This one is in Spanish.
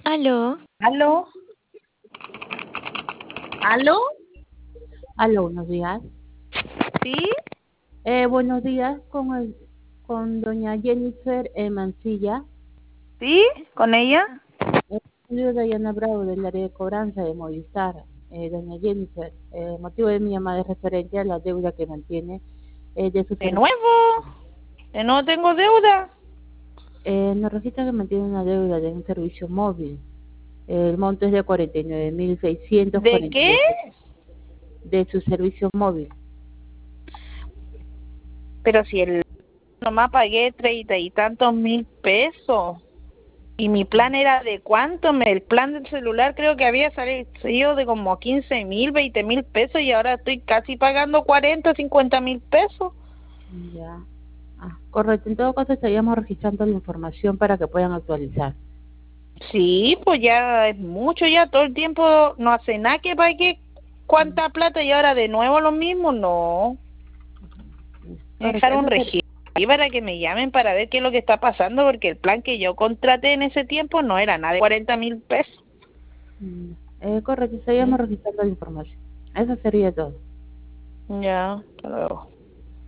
Aló, ¿Aló? ¿Aló? Aló, buenos días. ¿Sí? Buenos días con doña Jennifer Mancilla. ¿Sí? ¿Con ella? Soy Diana Bravo del área de cobranza de Movistar. Doña Jennifer, el motivo de mi llamada es referente a la deuda que mantiene de su ¿De servicio. nuevo? ¿De nuevo tengo deuda? Nos registra que mantiene una deuda de un servicio móvil. El monto es de ¿De qué? 49.648 de su servicio móvil. Pero si el nomás pagué 30 y tantos mil pesos. ¿Y mi plan era de cuánto? El plan del celular creo que había salido de como 15.000, 20.000 pesos y ahora estoy casi pagando 40, 50.000 pesos. Ya. Correcto. En todo caso, estaríamos registrando la información para que puedan actualizar. Sí, pues ya es mucho, ya todo el tiempo no hace nada que pagué cuánta plata y ahora de nuevo lo mismo, no. Correcto. Dejar un registro ahí para que me llamen para ver qué es lo que está pasando, porque el plan que yo contraté en ese tiempo no era nada de 40.000 pesos. Correcto, estaríamos registrando la información. Eso sería todo. Ya, hasta luego.